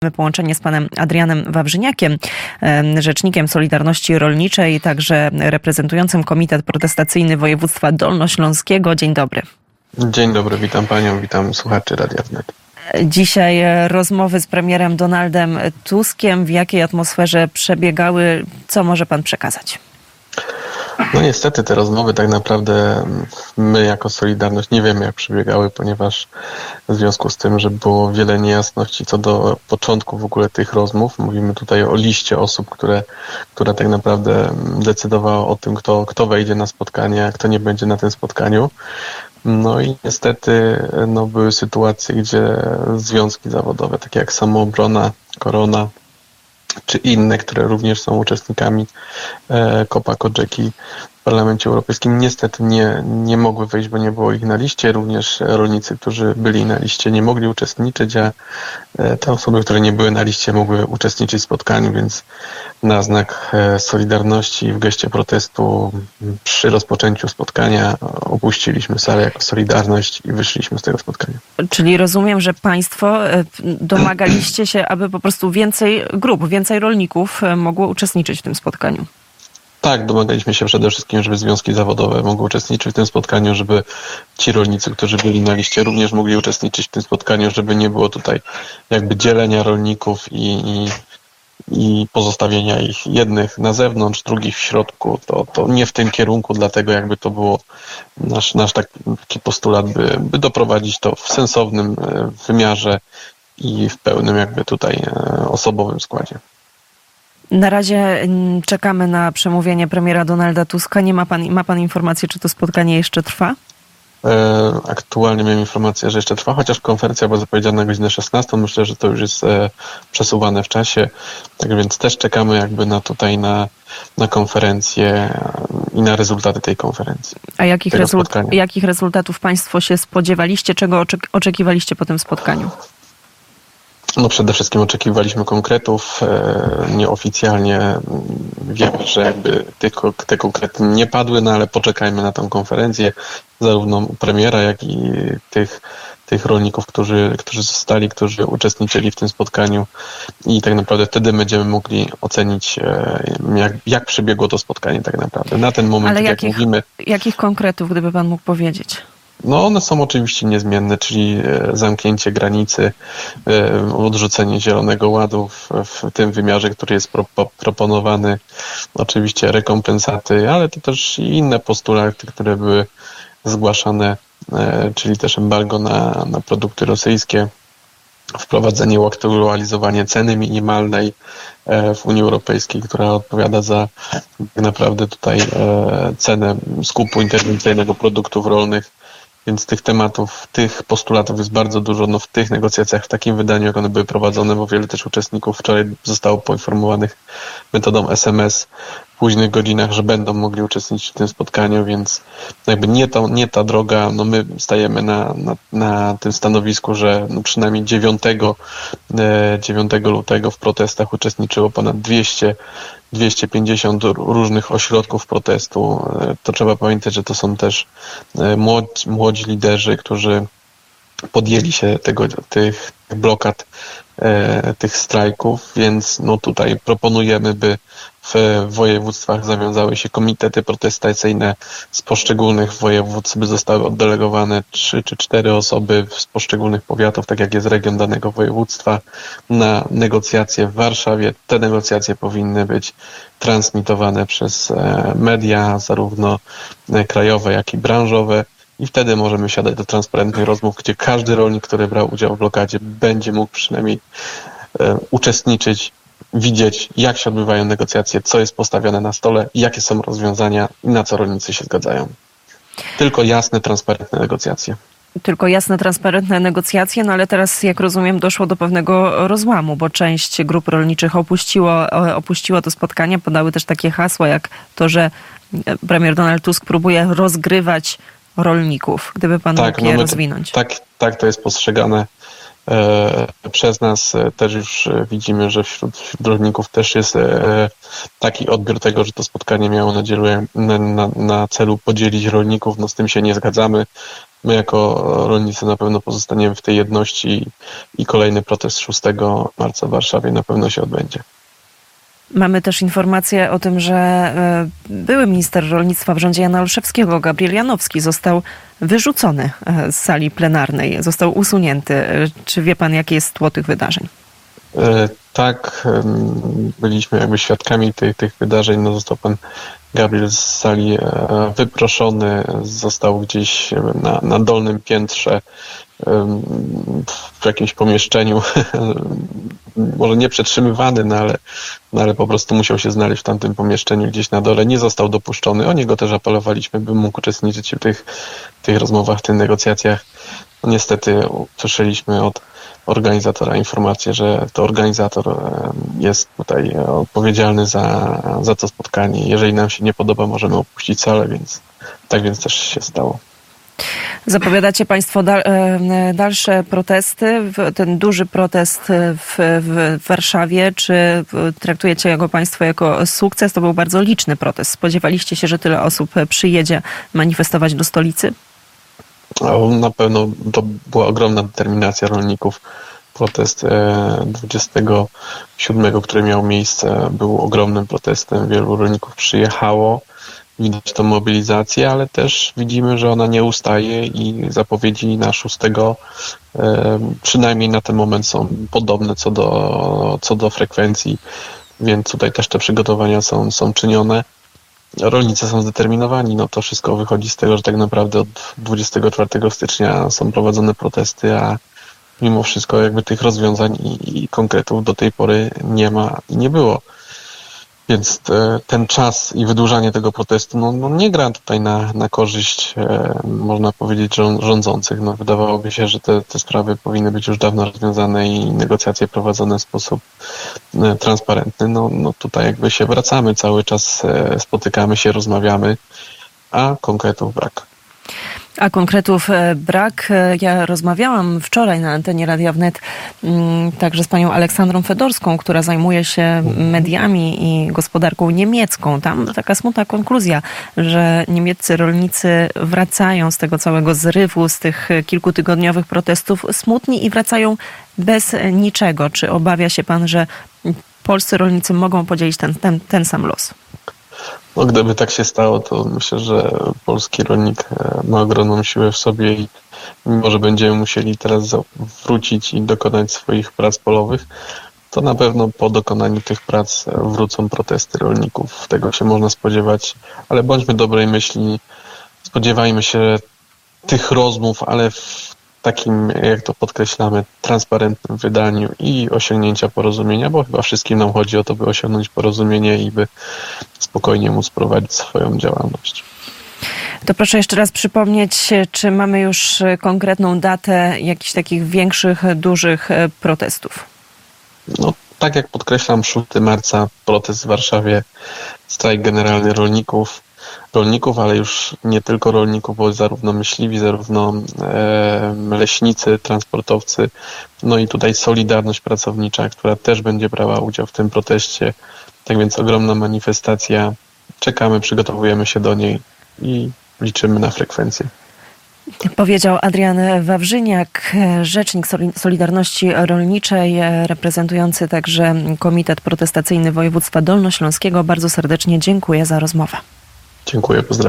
Połączenie z panem Adrianem Wawrzyniakiem, rzecznikiem Solidarności Rolniczej, także reprezentującym Komitet Protestacyjny Województwa Dolnośląskiego. Dzień dobry. Dzień dobry, witam panią, witam słuchaczy Radia Wnet. Dzisiaj rozmowy z premierem Donaldem Tuskiem. W jakiej atmosferze przebiegały? Co może pan przekazać? No niestety te rozmowy tak naprawdę my jako Solidarność nie wiemy jak przebiegały, ponieważ w związku z tym, że było wiele niejasności co do początku w ogóle tych rozmów. Mówimy tutaj o liście osób, która tak naprawdę decydowała o tym, kto wejdzie na spotkanie, a kto nie będzie na tym spotkaniu. No i niestety były sytuacje, gdzie związki zawodowe, takie jak Samoobrona, Korona, czy inne, które również są uczestnikami COPA-COGECI w Parlamencie Europejskim, niestety nie mogły wejść, bo nie było ich na liście. Również rolnicy, którzy byli na liście, nie mogli uczestniczyć, a te osoby, które nie były na liście, mogły uczestniczyć w spotkaniu, więc na znak solidarności w geście protestu przy rozpoczęciu spotkania opuściliśmy salę jako Solidarność i wyszliśmy z tego spotkania. Czyli rozumiem, że państwo domagaliście się, aby po prostu więcej grup, więcej rolników mogło uczestniczyć w tym spotkaniu. Tak, domagaliśmy się przede wszystkim, żeby związki zawodowe mogły uczestniczyć w tym spotkaniu, żeby ci rolnicy, którzy byli na liście, również mogli uczestniczyć w tym spotkaniu, żeby nie było tutaj jakby dzielenia rolników i pozostawienia ich jednych na zewnątrz, drugich w środku. To nie w tym kierunku, dlatego jakby to było nasz taki postulat, by doprowadzić to w sensownym wymiarze i w pełnym jakby tutaj osobowym składzie. Na razie czekamy na przemówienie premiera Donalda Tuska. Ma pan informację, czy to spotkanie jeszcze trwa? Aktualnie miałem informację, że jeszcze trwa, chociaż konferencja była zapowiedziana na godzinę 16. Myślę, że to już jest przesuwane w czasie. Tak więc też czekamy jakby na konferencję i na rezultaty tej konferencji. A jakich rezultatów państwo się spodziewaliście? Czego oczekiwaliście po tym spotkaniu? No przede wszystkim oczekiwaliśmy konkretów. Nieoficjalnie wiemy, że jakby te konkrety nie padły, ale poczekajmy na tę konferencję, zarówno u premiera, jak i tych rolników, którzy zostali, którzy uczestniczyli w tym spotkaniu i tak naprawdę wtedy będziemy mogli ocenić, jak przebiegło to spotkanie tak naprawdę. Na ten moment, ale jak mówimy... Jakich konkretów, gdyby pan mógł powiedzieć? No one są oczywiście niezmienne, czyli zamknięcie granicy, odrzucenie Zielonego Ładu w tym wymiarze, który jest proponowany, oczywiście rekompensaty, ale to też i inne postulaty, które były zgłaszane, czyli też embargo na produkty rosyjskie, wprowadzenie uaktualizowanie ceny minimalnej w Unii Europejskiej, która odpowiada za tak naprawdę tutaj cenę skupu interwencyjnego produktów rolnych. Więc tych tematów, tych postulatów jest bardzo dużo w tych negocjacjach, w takim wydaniu, jak one były prowadzone, bo wiele też uczestników wczoraj zostało poinformowanych metodą SMS w późnych godzinach, że będą mogli uczestniczyć w tym spotkaniu, więc jakby nie ta droga. My stajemy na tym stanowisku, że przynajmniej 9 lutego w protestach uczestniczyło ponad 250 różnych ośrodków protestu. To trzeba pamiętać, że to są też młodzi liderzy, którzy podjęli się tych blokad, tych strajków, więc tutaj proponujemy, by w województwach zawiązały się komitety protestacyjne z poszczególnych województw, by zostały oddelegowane 3 czy 4 osoby z poszczególnych powiatów, tak jak jest region danego województwa, na negocjacje w Warszawie. Te negocjacje powinny być transmitowane przez media, zarówno krajowe, jak i branżowe. I wtedy możemy siadać do transparentnych rozmów, gdzie każdy rolnik, który brał udział w blokadzie, będzie mógł przynajmniej uczestniczyć, widzieć, jak się odbywają negocjacje, co jest postawione na stole, jakie są rozwiązania i na co rolnicy się zgadzają. Tylko jasne, transparentne negocjacje. Tylko jasne, transparentne negocjacje, ale teraz, jak rozumiem, doszło do pewnego rozłamu, bo część grup rolniczych opuściło to spotkanie, podały też takie hasła, jak to, że premier Donald Tusk próbuje rozgrywać rolników. Gdyby pan mógł je rozwinąć. Tak to jest postrzegane przez nas. Też już widzimy, że wśród rolników też jest taki odbiór tego, że to spotkanie miało na celu podzielić rolników. Z tym się nie zgadzamy. my jako rolnicy na pewno pozostaniemy w tej jedności i kolejny protest 6 marca w Warszawie na pewno się odbędzie. Mamy też informację o tym, że były minister rolnictwa w rządzie Jana Olszewskiego, Gabriel Janowski, został wyrzucony z sali plenarnej, został usunięty. Czy wie pan, jakie jest tło tych wydarzeń? Tak, byliśmy jakby świadkami tych wydarzeń. No, został pan Gabriel z sali wyproszony, został gdzieś na dolnym piętrze w jakimś pomieszczeniu, może nie przetrzymywany, no ale po prostu musiał się znaleźć w tamtym pomieszczeniu gdzieś na dole. Nie został dopuszczony. O niego też apelowaliśmy, by mógł uczestniczyć w tych rozmowach, w tych negocjacjach. No, niestety usłyszeliśmy od organizatora informację, że to organizator jest tutaj odpowiedzialny za to spotkanie. Jeżeli nam się nie podoba, możemy opuścić salę, więc też się stało. Zapowiadacie państwo dalsze protesty, ten duży protest w Warszawie. Czy traktujecie go państwo jako sukces? To był bardzo liczny protest. Spodziewaliście się, że tyle osób przyjedzie manifestować do stolicy? Na pewno to była ogromna determinacja rolników. Protest 27, który miał miejsce, był ogromnym protestem. Wielu rolników przyjechało. Widać tą mobilizację, ale też widzimy, że ona nie ustaje i zapowiedzi na 6 przynajmniej na ten moment są podobne co do frekwencji, więc tutaj też te przygotowania są czynione. Rolnicy są zdeterminowani, no to wszystko wychodzi z tego, że tak naprawdę od 24 stycznia są prowadzone protesty, a mimo wszystko jakby tych rozwiązań i konkretów do tej pory nie ma i nie było. Więc ten czas i wydłużanie tego protestu no nie gra tutaj na korzyść, można powiedzieć, rządzących. No, wydawałoby się, że te sprawy powinny być już dawno rozwiązane i negocjacje prowadzone w sposób transparentny. No tutaj jakby się wracamy cały czas, spotykamy się, rozmawiamy, a konkretów brak. A konkretów brak. Ja rozmawiałam wczoraj na antenie Radia Wnet także z panią Aleksandrą Fedorską, która zajmuje się mediami i gospodarką niemiecką. Tam taka smutna konkluzja, że niemieccy rolnicy wracają z tego całego zrywu, z tych kilkutygodniowych protestów smutni i wracają bez niczego. Czy obawia się pan, że polscy rolnicy mogą podzielić ten sam los? No, gdyby tak się stało, to myślę, że polski rolnik ma ogromną siłę w sobie i mimo, że będziemy musieli teraz wrócić i dokonać swoich prac polowych, to na pewno po dokonaniu tych prac wrócą protesty rolników. Tego się można spodziewać, ale bądźmy dobrej myśli, spodziewajmy się tych rozmów, ale w takim, jak to podkreślamy, transparentnym wydaniu i osiągnięcia porozumienia, bo chyba wszystkim nam chodzi o to, by osiągnąć porozumienie i by spokojnie móc prowadzić swoją działalność. To proszę jeszcze raz przypomnieć, czy mamy już konkretną datę jakichś takich większych, dużych protestów? No, tak jak podkreślam, 6 marca protest w Warszawie, strajk generalny rolników, ale już nie tylko rolników, bo zarówno myśliwi, zarówno leśnicy, transportowcy, no i tutaj Solidarność Pracownicza, która też będzie brała udział w tym proteście. Tak więc ogromna manifestacja. Czekamy, przygotowujemy się do niej i liczymy na frekwencję. Powiedział Adrian Wawrzyniak, rzecznik Solidarności Rolniczej, reprezentujący także Komitet Protestacyjny Województwa Dolnośląskiego. Bardzo serdecznie dziękuję za rozmowę. Dziękuję, pozdrawiam.